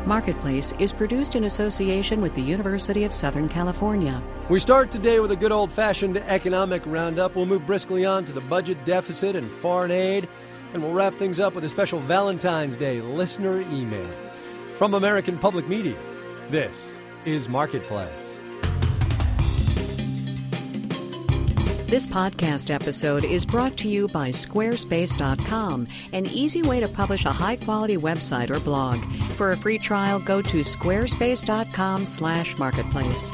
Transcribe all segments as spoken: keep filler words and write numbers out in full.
Marketplace is produced in association with the University of Southern California. We start today with a good old-fashioned economic roundup. We'll move briskly on to the budget deficit and foreign aid, and we'll wrap things up with a special Valentine's Day listener email. From American Public Media, this is Marketplace. This podcast episode is brought to you by Squarespace dot com, an easy way to publish a high-quality website or blog. For a free trial, go to squarespace dot com slash marketplace.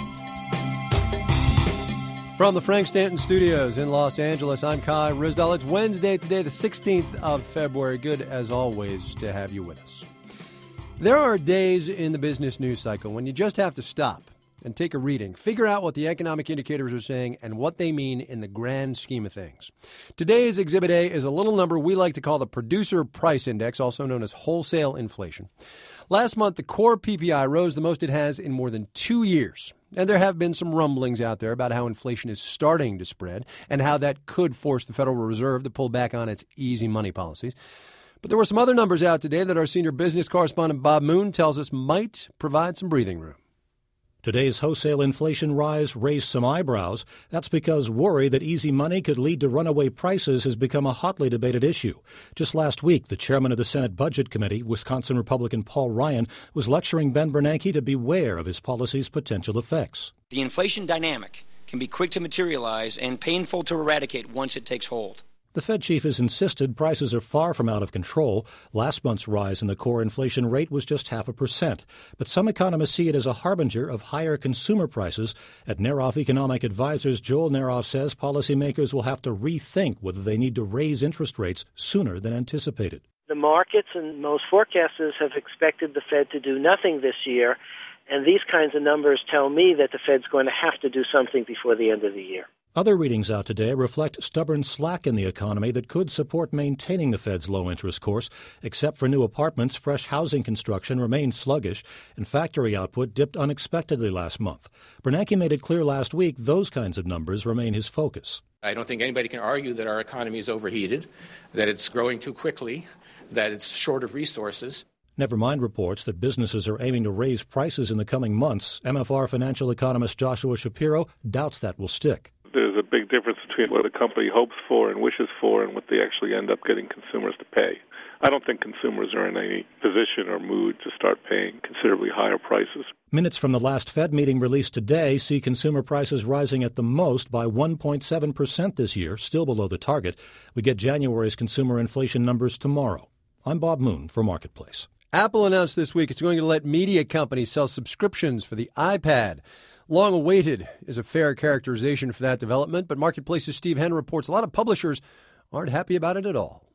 From the Frank Stanton Studios in Los Angeles, I'm Kai Ryssdal. It's Wednesday today, the sixteenth of February. Good, as always, to have you with us. There are days in the business news cycle when you just have to stop and take a reading, figure out what the economic indicators are saying and what they mean in the grand scheme of things. Today's Exhibit A is a little number we like to call the Producer Price Index, also known as wholesale inflation. Last month, the core P P I rose the most it has in more than two years. And there have been some rumblings out there about how inflation is starting to spread and how that could force the Federal Reserve to pull back on its easy money policies. But there were some other numbers out today that our senior business correspondent Bob Moon tells us might provide some breathing room. Today's wholesale inflation rise raised some eyebrows. That's because worry that easy money could lead to runaway prices has become a hotly debated issue. Just last week, the chairman of the Senate Budget Committee, Wisconsin Republican Paul Ryan, was lecturing Ben Bernanke to beware of his policy's potential effects. The inflation dynamic can be quick to materialize and painful to eradicate once it takes hold. The Fed chief has insisted prices are far from out of control. Last month's rise in the core inflation rate was just half a percent. But some economists see it as a harbinger of higher consumer prices. At Neroff Economic Advisors, Joel Neroff says policymakers will have to rethink whether they need to raise interest rates sooner than anticipated. The markets and most forecasters have expected the Fed to do nothing this year, and these kinds of numbers tell me that the Fed's going to have to do something before the end of the year. Other readings out today reflect stubborn slack in the economy that could support maintaining the Fed's low-interest course. Except for new apartments, fresh housing construction remains sluggish, and factory output dipped unexpectedly last month. Bernanke made it clear last week those kinds of numbers remain his focus. I don't think anybody can argue that our economy is overheated, that it's growing too quickly, that it's short of resources. Never mind reports that businesses are aiming to raise prices in the coming months. M F R financial economist Joshua Shapiro doubts that will stick. There's a big difference between what a company hopes for and wishes for and what they actually end up getting consumers to pay. I don't think consumers are in any position or mood to start paying considerably higher prices. Minutes from the last Fed meeting released today see consumer prices rising at the most by one point seven percent this year, still below the target. We get January's consumer inflation numbers tomorrow. I'm Bob Moon for Marketplace. Apple announced this week it's going to let media companies sell subscriptions for the iPad. Long awaited is a fair characterization for that development, but Marketplace's Steve Henn reports a lot of publishers aren't happy about it at all.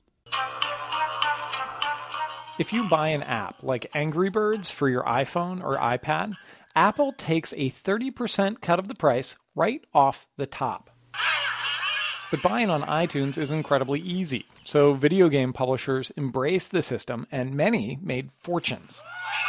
If you buy an app like Angry Birds for your iPhone or iPad, Apple takes a thirty percent cut of the price right off the top. But buying on iTunes is incredibly easy, so video game publishers embraced the system and many made fortunes.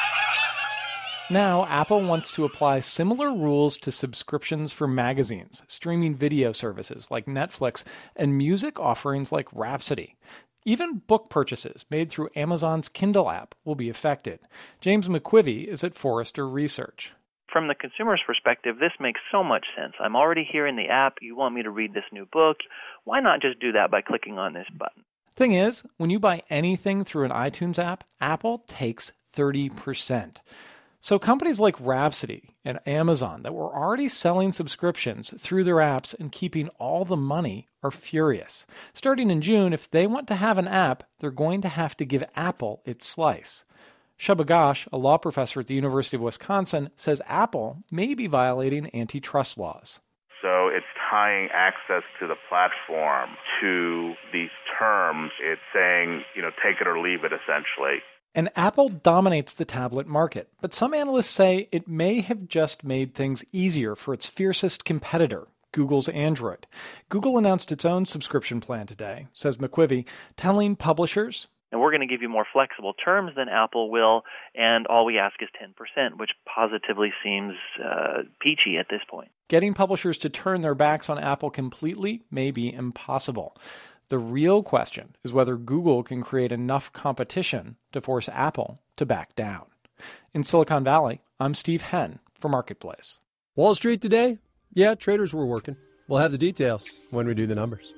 Now, Apple wants to apply similar rules to subscriptions for magazines, streaming video services like Netflix, and music offerings like Rhapsody. Even book purchases made through Amazon's Kindle app will be affected. James McQuivey is at Forrester Research. From the consumer's perspective, this makes so much sense. I'm already here in the app. You want me to read this new book. Why not just do that by clicking on this button? Thing is, when you buy anything through an iTunes app, Apple takes thirty percent. So companies like Rhapsody and Amazon that were already selling subscriptions through their apps and keeping all the money are furious. Starting in June, if they want to have an app, they're going to have to give Apple its slice. Shubha Ghosh, a law professor at the University of Wisconsin, says Apple may be violating antitrust laws. So it's tying access to the platform to these terms. It's saying, you know, take it or leave it, essentially. And Apple dominates the tablet market, but some analysts say it may have just made things easier for its fiercest competitor, Google's Android. Google announced its own subscription plan today, says McQuivey, telling publishers, and we're going to give you more flexible terms than Apple will, and all we ask is ten percent, which positively seems uh, peachy at this point. Getting publishers to turn their backs on Apple completely may be impossible. The real question is whether Google can create enough competition to force Apple to back down. In Silicon Valley, I'm Steve Henn for Marketplace. Wall Street today? Yeah, traders were working. We'll have the details when we do the numbers.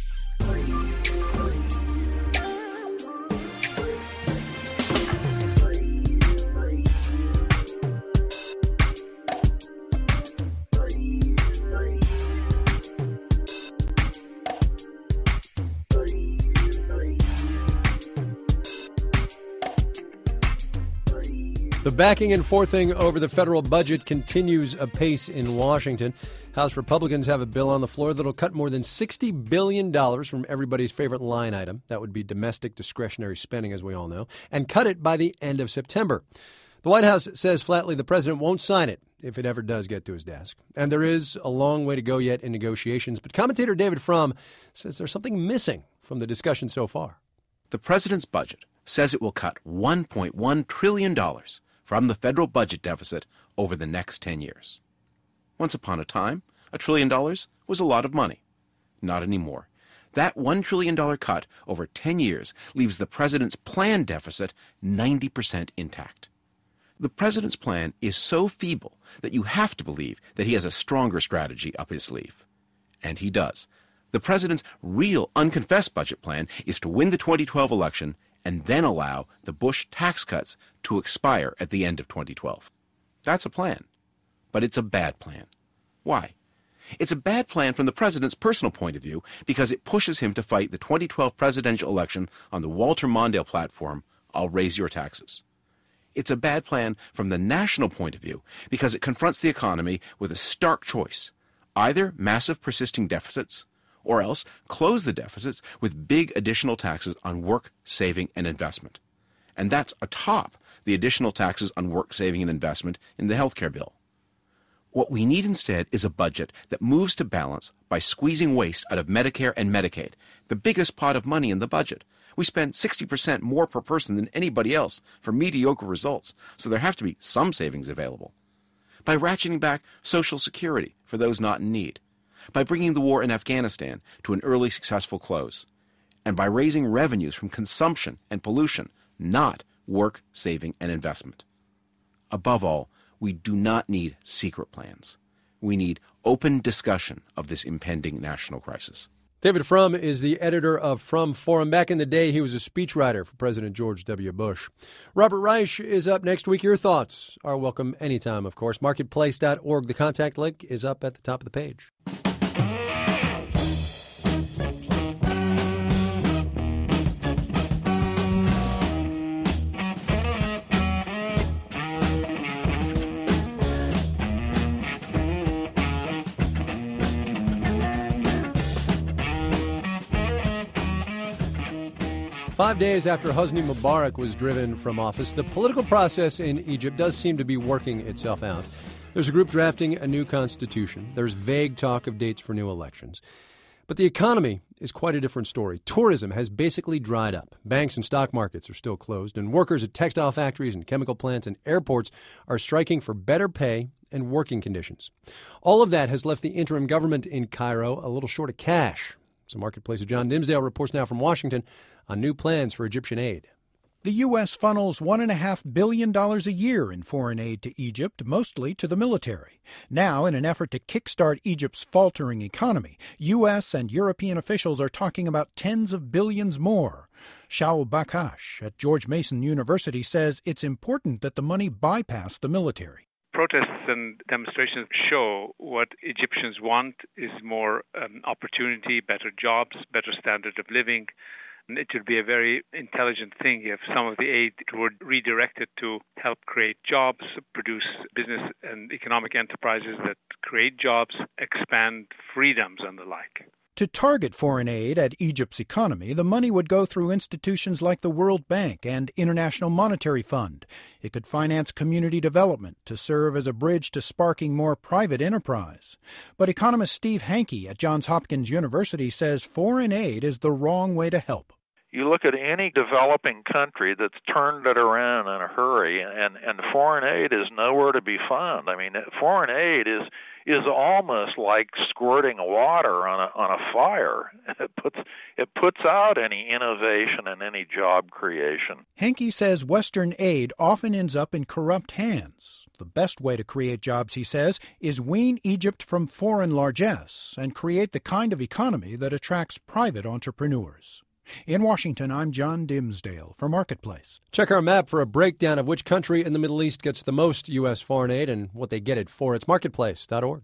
The backing and forthing over the federal budget continues apace in Washington. House Republicans have a bill on the floor that'll cut more than sixty billion dollars from everybody's favorite line item. That would be domestic discretionary spending, as we all know, and cut it by the end of September. The White House says flatly the president won't sign it if it ever does get to his desk. And there is a long way to go yet in negotiations. But commentator David Frum says there's something missing from the discussion so far. The president's budget says it will cut one point one trillion dollars from the federal budget deficit over the next ten years. Once upon a time, a trillion dollars was a lot of money. Not anymore. That one trillion dollars cut over ten years leaves the president's planned deficit ninety percent intact. The president's plan is so feeble that you have to believe that he has a stronger strategy up his sleeve. And he does. The president's real unconfessed budget plan is to win the twenty twelve election and then allow the Bush tax cuts to expire at the end of twenty twelve. That's a plan. But it's a bad plan. Why? It's a bad plan from the president's personal point of view because it pushes him to fight the twenty twelve presidential election on the Walter Mondale platform, I'll raise your taxes. It's a bad plan from the national point of view because it confronts the economy with a stark choice, either massive persisting deficits or else close the deficits with big additional taxes on work, saving, and investment. And that's atop the additional taxes on work, saving, and investment in the health care bill. What we need instead is a budget that moves to balance by squeezing waste out of Medicare and Medicaid, the biggest pot of money in the budget. We spend sixty percent more per person than anybody else for mediocre results, so there have to be some savings available. By ratcheting back Social Security for those not in need, by bringing the war in Afghanistan to an early successful close, and by raising revenues from consumption and pollution, not work, saving, and investment. Above all, we do not need secret plans. We need open discussion of this impending national crisis. David Frum is the editor of Frum Forum. Back in the day, he was a speechwriter for President George W. Bush. Robert Reich is up next week. Your thoughts are welcome anytime, of course. Marketplace dot org. The contact link is up at the top of the page. Five days after Hosni Mubarak was driven from office, the political process in Egypt does seem to be working itself out. There's a group drafting a new constitution. There's vague talk of dates for new elections. But the economy is quite a different story. Tourism has basically dried up. Banks and stock markets are still closed, and workers at textile factories and chemical plants and airports are striking for better pay and working conditions. All of that has left the interim government in Cairo a little short of cash. So Marketplace's John Dimsdale reports now from Washington on new plans for Egyptian aid. The U S funnels one point five billion dollars a year in foreign aid to Egypt, mostly to the military. Now, in an effort to kickstart Egypt's faltering economy, U S and European officials are talking about tens of billions more. Shaul Bakash at George Mason University says it's important that the money bypass the military. Protests and demonstrations show what Egyptians want is more um, opportunity, better jobs, better standard of living. And it would be a very intelligent thing if some of the aid were redirected to help create jobs, produce business and economic enterprises that create jobs, expand freedoms and the like. To target foreign aid at Egypt's economy, the money would go through institutions like the World Bank and International Monetary Fund. It could finance community development to serve as a bridge to sparking more private enterprise. But economist Steve Hanke at Johns Hopkins University says foreign aid is the wrong way to help. You look at any developing country that's turned it around in a hurry, and, and foreign aid is nowhere to be found. I mean, foreign aid is is almost like squirting water on a on a fire. It puts it puts out any innovation and any job creation. Henke says Western aid often ends up in corrupt hands. The best way to create jobs, he says, is wean Egypt from foreign largesse and create the kind of economy that attracts private entrepreneurs. In Washington, I'm John Dimsdale for Marketplace. Check our map for a breakdown of which country in the Middle East gets the most U S foreign aid and what they get it for. It's marketplace dot org.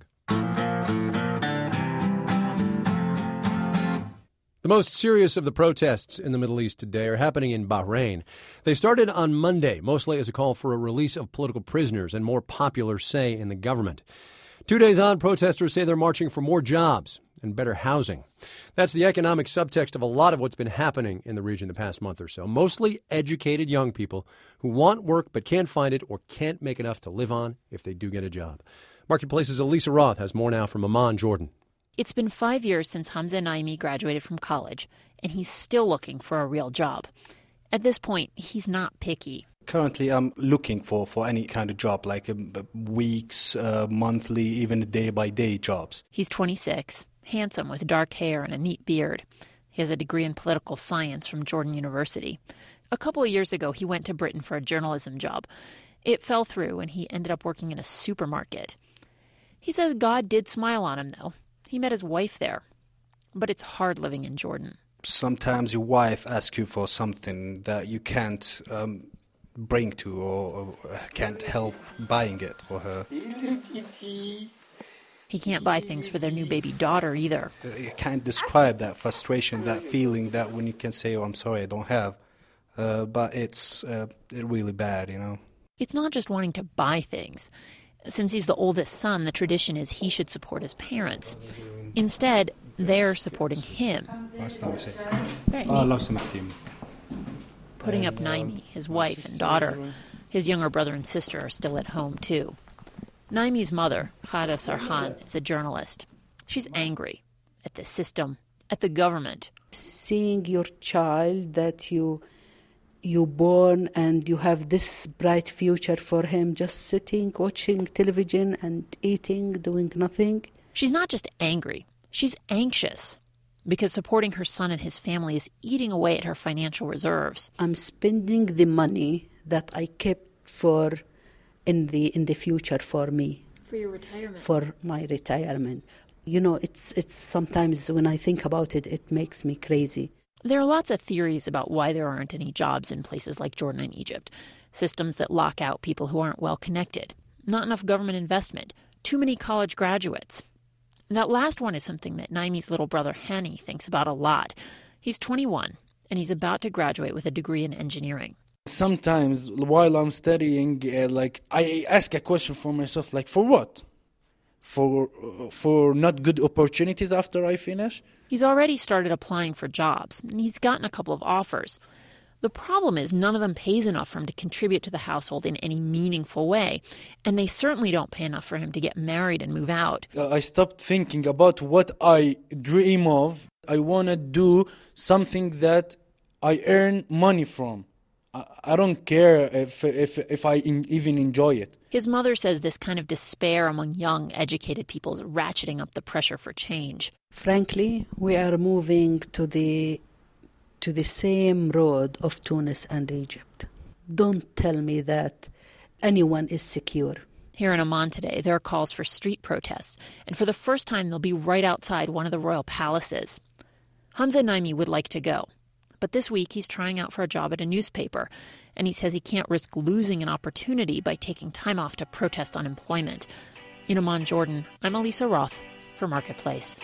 The most serious of the protests in the Middle East today are happening in Bahrain. They started on Monday, mostly as a call for a release of political prisoners and more popular say in the government. Two days on, protesters say they're marching for more jobs and better housing. That's the economic subtext of a lot of what's been happening in the region the past month or so. Mostly educated young people who want work but can't find it or can't make enough to live on if they do get a job. Marketplace's Elisa Roth has more now from Amman, Jordan. It's been five years since Hamza Naimi graduated from college, and he's still looking for a real job. At this point, he's not picky. Currently, I'm looking for, for any kind of job, like uh, weeks, uh, monthly, even day-by-day jobs. He's twenty-six, handsome with dark hair and a neat beard. He has a degree in political science from Jordan University. A couple of years ago, he went to Britain for a journalism job. It fell through, and he ended up working in a supermarket. He says God did smile on him, though. He met his wife there. But it's hard living in Jordan. Sometimes your wife asks you for something that you can't um, bring to or, or can't help buying it for her. He can't buy things for their new baby daughter either. You can't describe that frustration, that feeling that when you can say, oh, I'm sorry, I don't have. Uh, but it's uh, really bad, you know. It's not just wanting to buy things. Since he's the oldest son, the tradition is he should support his parents. Instead, they're supporting him. Putting up Naimi, his wife and daughter. His younger brother and sister are still at home, too. Naimi's mother, Khada Sarhan, is a journalist. She's angry at the system, at the government. Seeing your child that you you born and you have this bright future for him, just sitting, watching television and eating, doing nothing. She's not just angry. She's anxious because supporting her son and his family is eating away at her financial reserves. I'm spending the money that I kept for in the in the future for me. For your retirement. For my retirement. You know, it's it's sometimes when I think about it, it makes me crazy. There are lots of theories about why there aren't any jobs in places like Jordan and Egypt. Systems that lock out people who aren't well connected. Not enough government investment. Too many college graduates. And that last one is something that Naimi's little brother Hani thinks about a lot. He's twenty-one, and he's about to graduate with a degree in engineering. Sometimes while I'm studying, uh, like I ask a question for myself, like, for what? For uh, for not good opportunities after I finish? He's already started applying for jobs, and he's gotten a couple of offers. The problem is none of them pays enough for him to contribute to the household in any meaningful way, and they certainly don't pay enough for him to get married and move out. Uh, I stopped thinking about what I dream of. I want to do something that I earn money from. I don't care if if if I in, even enjoy it. His mother says this kind of despair among young, educated people is ratcheting up the pressure for change. Frankly, we are moving to the to the same road of Tunis and Egypt. Don't tell me that anyone is secure. Here in Amman today, there are calls for street protests, and for the first time they'll be right outside one of the royal palaces. Hamza Naimi would like to go. But this week, he's trying out for a job at a newspaper, and he says he can't risk losing an opportunity by taking time off to protest unemployment. In Amman, Jordan, I'm Elisa Roth for Marketplace.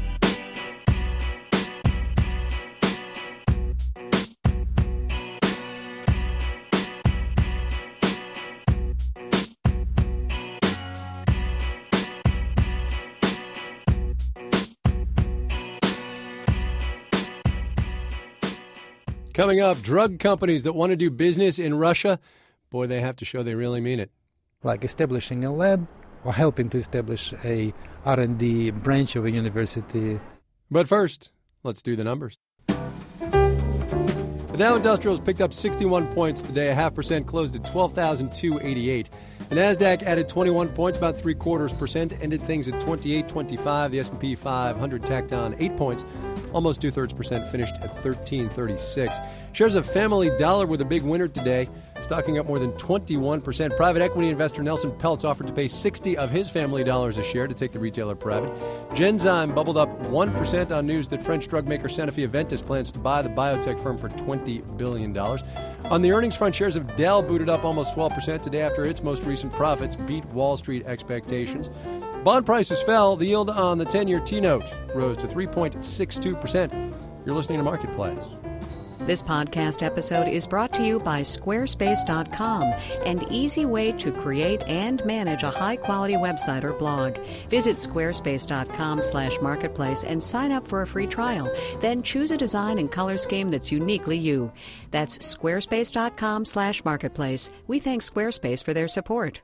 Coming up, drug companies that want to do business in Russia, boy, they have to show they really mean it. Like establishing a lab or helping to establish a R and D branch of a university. But first, let's do the numbers. The Dow Industrials picked up sixty-one points today, a half percent, closed at twelve thousand two hundred eighty-eight. The NASDAQ added twenty-one points, about three quarters percent, ended things at twenty-eight twenty-five. The S and P five hundred tacked on eight points, almost two-thirds percent, finished at thirteen thirty-six. Shares of Family Dollar were the big winner today, stocking up more than twenty-one percent. Private equity investor Nelson Peltz offered to pay sixty of his Family Dollars a share to take the retailer private. Genzyme bubbled up one percent on news that French drug maker Sanofi Aventis plans to buy the biotech firm for twenty billion dollars. On the earnings front, shares of Dell booted up almost twelve percent today after its most recent profits beat Wall Street expectations. Bond prices fell. The yield on the ten-year T-note rose to three point six two percent. You're listening to Marketplace. This podcast episode is brought to you by Squarespace dot com, an easy way to create and manage a high-quality website or blog. Visit Squarespace dot com slash marketplace and sign up for a free trial. Then choose a design and color scheme that's uniquely you. That's Squarespace dot com slash marketplace. We thank Squarespace for their support.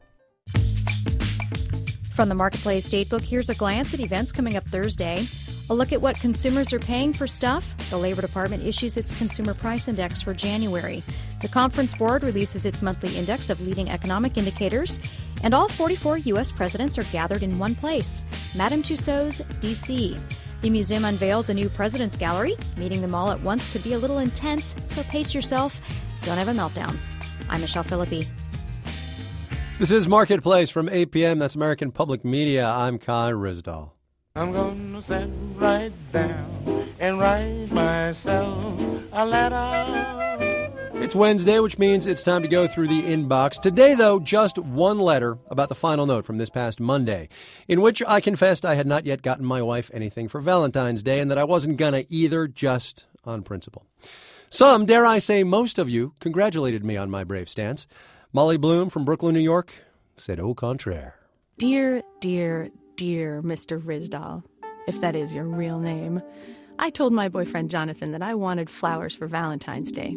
From the Marketplace Datebook, here's a glance at events coming up Thursday. A look at what consumers are paying for stuff. The Labor Department issues its Consumer Price Index for January. The Conference Board releases its monthly index of leading economic indicators. And all forty-four U S presidents are gathered in one place, Madame Tussauds, D C. The museum unveils a new president's gallery. Meeting them all at once could be a little intense, so pace yourself. Don't have a meltdown. I'm Michelle Philippi. This is Marketplace from eight p.m. That's American Public Media. I'm Kai Ryssdal. I'm gonna sit right down and write myself a letter. It's Wednesday, which means it's time to go through the inbox. Today, though, just one letter about the final note from this past Monday, in which I confessed I had not yet gotten my wife anything for Valentine's Day and that I wasn't gonna either, just on principle. Some, dare I say most of you, congratulated me on my brave stance. Molly Bloom from Brooklyn, New York, said au contraire. Dear, dear, dear Mister Ryssdal, if that is your real name, I told my boyfriend Jonathan that I wanted flowers for Valentine's Day.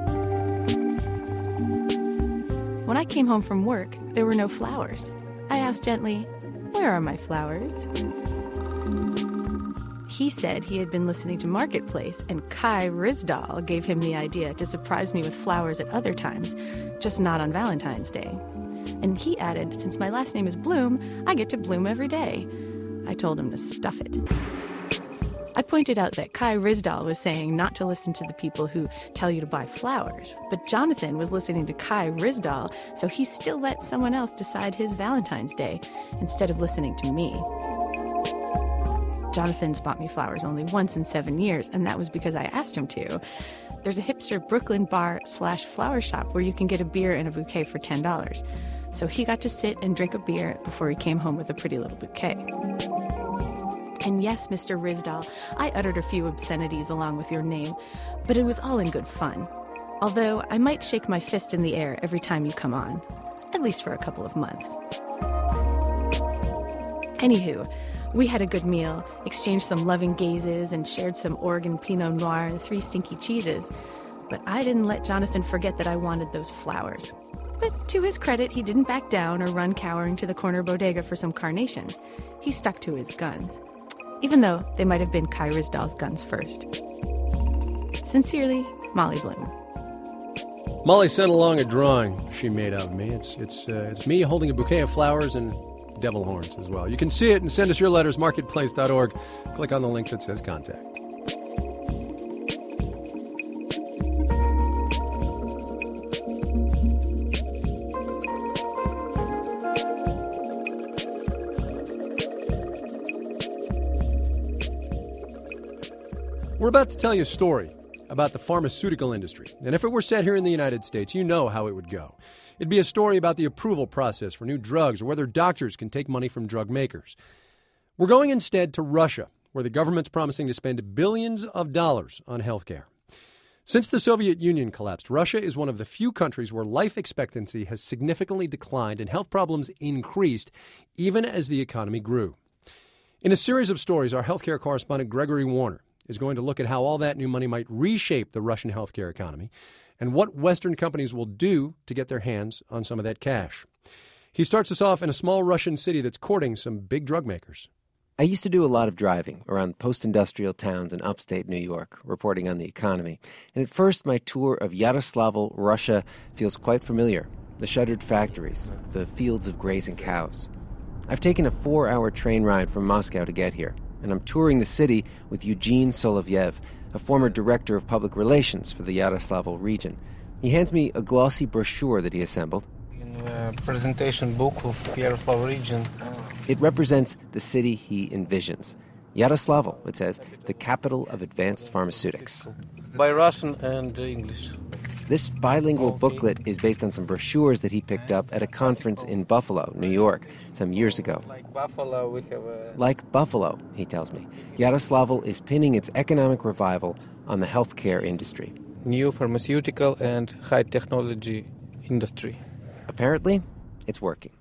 When I came home from work, there were no flowers. I asked gently, "Where are my flowers?" He said he had been listening to Marketplace, and Kai Ryssdal gave him the idea to surprise me with flowers at other times, just not on Valentine's Day. And he added, since my last name is Bloom, I get to bloom every day. I told him to stuff it. I pointed out that Kai Ryssdal was saying not to listen to the people who tell you to buy flowers, but Jonathan was listening to Kai Ryssdal, so he still let someone else decide his Valentine's Day instead of listening to me. Jonathan's bought me flowers only once in seven years, and that was because I asked him to. There's a hipster Brooklyn bar slash flower shop where you can get a beer and a bouquet for ten dollars. So he got to sit and drink a beer before he came home with a pretty little bouquet. And yes, Mister Ryssdal, I uttered a few obscenities along with your name, but it was all in good fun. Although I might shake my fist in the air every time you come on, at least for a couple of months. Anywho, we had a good meal, exchanged some loving gazes, and shared some Oregon Pinot Noir and three stinky cheeses. But I didn't let Jonathan forget that I wanted those flowers. But to his credit, he didn't back down or run cowering to the corner bodega for some carnations. He stuck to his guns, even though they might have been Kai Ryssdal's guns first. Sincerely, Molly Bloom. Molly sent along a drawing she made of me. It's it's uh, it's me holding a bouquet of flowers and devil horns as well. You can see it and send us your letters, marketplace dot org. Click on the link that says contact. We're about to tell you a story about the pharmaceutical industry. And if it were set here in the United States, you know how it would go. It'd be a story about the approval process for new drugs or whether doctors can take money from drug makers. We're going instead to Russia, where the government's promising to spend billions of dollars on healthcare. Since the Soviet Union collapsed, Russia is one of the few countries where life expectancy has significantly declined and health problems increased even as the economy grew. In a series of stories, our healthcare correspondent Gregory Warner is going to look at how all that new money might reshape the Russian healthcare economy and what Western companies will do to get their hands on some of that cash. He starts us off in a small Russian city that's courting some big drug makers. I used to do a lot of driving around post-industrial towns in upstate New York, reporting on the economy. And at first, my tour of Yaroslavl, Russia, feels quite familiar. The shuttered factories, the fields of grazing cows. I've taken a four-hour train ride from Moscow to get here, and I'm touring the city with Eugene Solovyev, a former director of public relations for the Yaroslavl region. He hands me a glossy brochure that he assembled. In a presentation book of Yaroslavl region. It represents the city he envisions. Yaroslavl, it says, the capital of advanced pharmaceutics. By Russian and English. This bilingual booklet is based on some brochures that he picked up at a conference in Buffalo, New York, some years ago. Like Buffalo, we have a... Like Buffalo, he tells me, Yaroslavl is pinning its economic revival on the healthcare industry. New pharmaceutical and high technology industry. Apparently, it's working.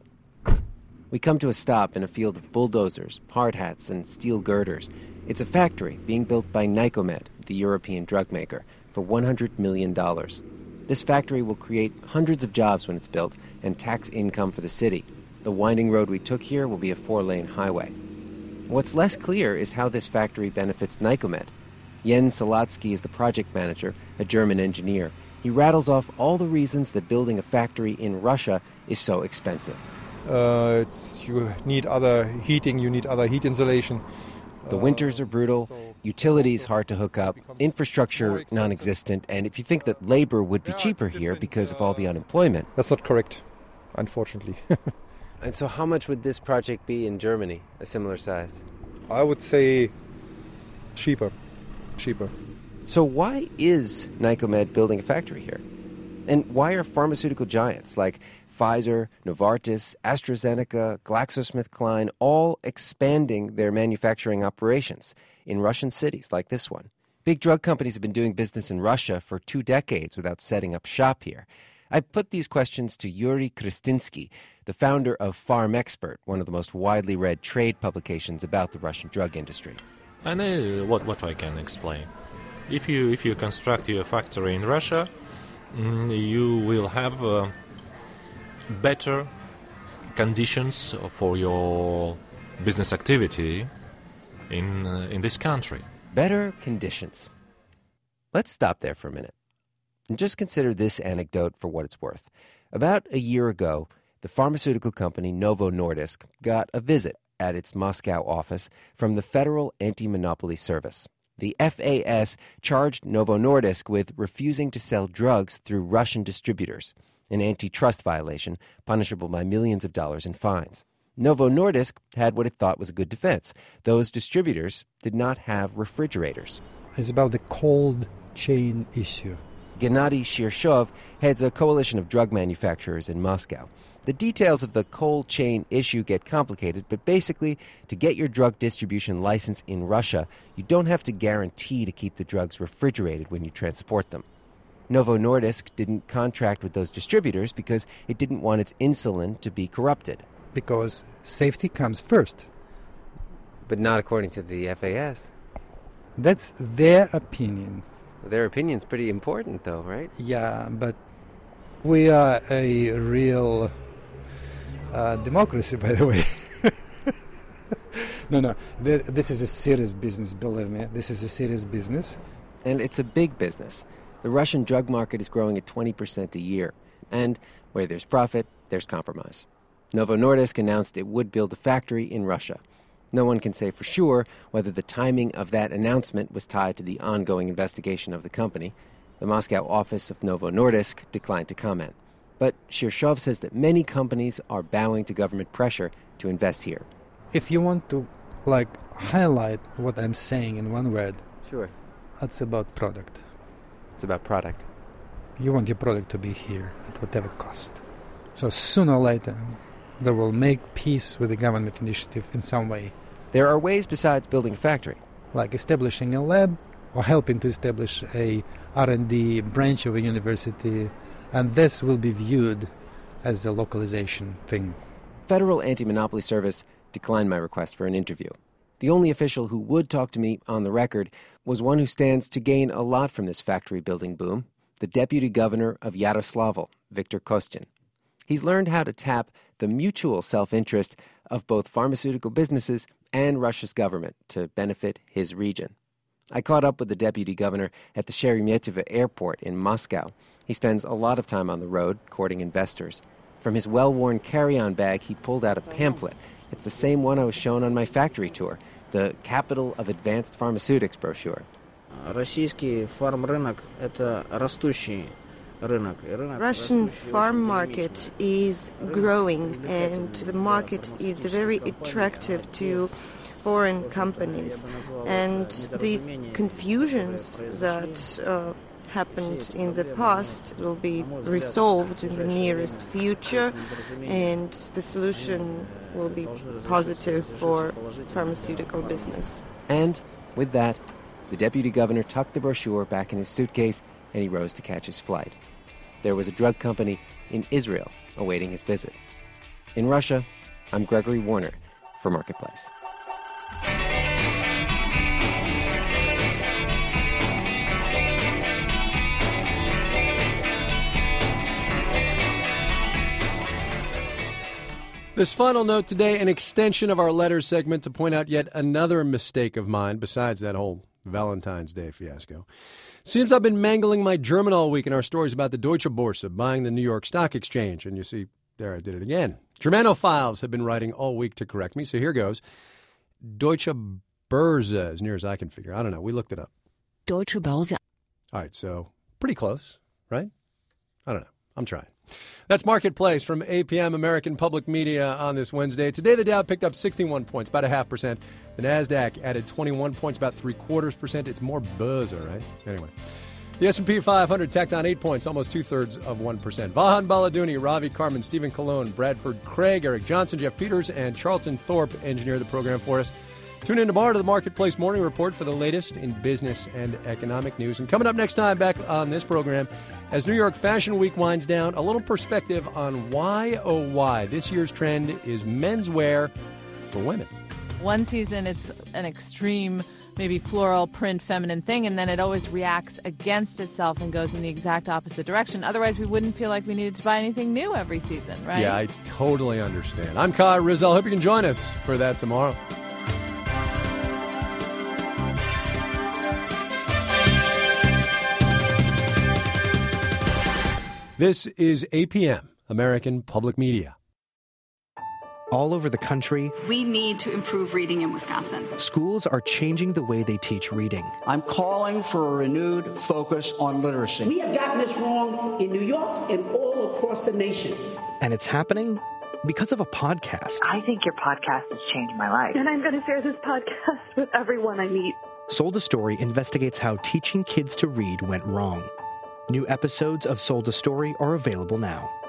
We come to a stop in a field of bulldozers, hard hats, and steel girders. It's a factory being built by Nycomed, the European drug maker, for one hundred million dollars. This factory will create hundreds of jobs when it's built and tax income for the city. The winding road we took here will be a four-lane highway. What's less clear is how this factory benefits Nycomed. Jens Salatsky is the project manager, a German engineer. He rattles off all the reasons that building a factory in Russia is so expensive. Uh, it's, you need other heating, you need other heat insulation. The winters are brutal, utilities hard to hook up, infrastructure non-existent, and if you think that labor would be cheaper here because of all the unemployment... That's not correct, unfortunately. And so how much would this project be in Germany, a similar size? I would say cheaper, cheaper. So why is Nycomed building a factory here? And why are pharmaceutical giants like Pfizer, Novartis, AstraZeneca, GlaxoSmithKline all expanding their manufacturing operations in Russian cities like this one? Big drug companies have been doing business in Russia for two decades without setting up shop here. I put these questions to Yuri Kristinsky, the founder of Farm Expert, one of the most widely read trade publications about the Russian drug industry. I know what, what I can explain. If you, if you construct your factory in Russia, you will have uh, better conditions for your business activity in uh, in this country. Better conditions. Let's stop there for a minute and just consider this anecdote for what it's worth. About a year ago, the pharmaceutical company Novo Nordisk got a visit at its Moscow office from the Federal Anti-Monopoly Service. The F A S charged Novo Nordisk with refusing to sell drugs through Russian distributors, an antitrust violation punishable by millions of dollars in fines. Novo Nordisk had what it thought was a good defense. Those distributors did not have refrigerators. It's about the cold chain issue. Gennady Shirshov heads a coalition of drug manufacturers in Moscow. The details of the cold chain issue get complicated, but basically, to get your drug distribution license in Russia, you don't have to guarantee to keep the drugs refrigerated when you transport them. Novo Nordisk didn't contract with those distributors because it didn't want its insulin to be corrupted. Because safety comes first. But not according to the F A S. That's their opinion. Their opinion's pretty important, though, right? Yeah, but we are a real uh, democracy, by the way. no, no, th- this is a serious business, believe me. This is a serious business. And it's a big business. The Russian drug market is growing at twenty percent a year. And where there's profit, there's compromise. Novo Nordisk announced it would build a factory in Russia. No one can say for sure whether the timing of that announcement was tied to the ongoing investigation of the company. The Moscow office of Novo Nordisk declined to comment. But Shirshov says that many companies are bowing to government pressure to invest here. If you want to, like, highlight what I'm saying in one word, sure, it's about product. It's about product. You want your product to be here at whatever cost. So sooner or later, they will make peace with the government initiative in some way. There are ways besides building a factory. Like establishing a lab or helping to establish a R and D branch of a university, and this will be viewed as a localization thing. Federal Anti-Monopoly Service declined my request for an interview. The only official who would talk to me on the record was one who stands to gain a lot from this factory building boom, the deputy governor of Yaroslavl, Viktor Kostyin. He's learned how to tap the mutual self-interest of both pharmaceutical businesses and Russia's government to benefit his region. I caught up with the deputy governor at the Sheremetyevo airport in Moscow. He spends a lot of time on the road courting investors. From his well-worn carry-on bag, he pulled out a pamphlet. It's the same one I was shown on my factory tour, the Capital of Advanced Pharmaceutics brochure. Российский фармрынок – это растущий рынок. Russian farm market is growing, and the market is very attractive to foreign companies. And these confusions that uh, happened in the past will be resolved in the nearest future, and the solution will be positive for pharmaceutical business. And with that, the deputy governor tucked the brochure back in his suitcase and he rose to catch his flight. There was a drug company in Israel awaiting his visit. In Russia, I'm Gregory Warner for Marketplace. This final note today, an extension of our letters segment to point out yet another mistake of mine besides that whole Valentine's Day fiasco. Seems I've been mangling my German all week in our stories about the Deutsche Börse buying the New York Stock Exchange. And you see, there I did it again. Germanophiles have been writing all week to correct me, so here goes. Deutsche Börse, as near as I can figure. I don't know. We looked it up. Deutsche Börse. All right, so pretty close, right? I don't know. I'm trying. That's Marketplace from A P M, American Public Media, on this Wednesday. Today, the Dow picked up sixty-one points, about a half percent. The NASDAQ added twenty-one points, about three-quarters percent. It's more buzz, all right? Anyway. The S and P five hundred tacked on eight points, almost two-thirds of one percent. Vahan Baladuni, Ravi Carmen, Stephen Colon, Bradford Craig, Eric Johnson, Jeff Peters, and Charlton Thorpe engineer the program for us. Tune in tomorrow to the Marketplace Morning Report for the latest in business and economic news. And coming up next time back on this program, as New York Fashion Week winds down, a little perspective on why, oh why, this year's trend is menswear for women. One season, it's an extreme, maybe floral print feminine thing, and then it always reacts against itself and goes in the exact opposite direction. Otherwise, we wouldn't feel like we needed to buy anything new every season, right? Yeah, I totally understand. I'm Kai Ryssdal. Hope you can join us for that tomorrow. This is A P M, American Public Media. All over the country, we need to improve reading in Wisconsin. Schools are changing the way they teach reading. I'm calling for a renewed focus on literacy. We have gotten this wrong in New York and all across the nation. And it's happening because of a podcast. I think your podcast has changed my life. And I'm going to share this podcast with everyone I meet. Sold a Story investigates how teaching kids to read went wrong. New episodes of Sold a Story are available now.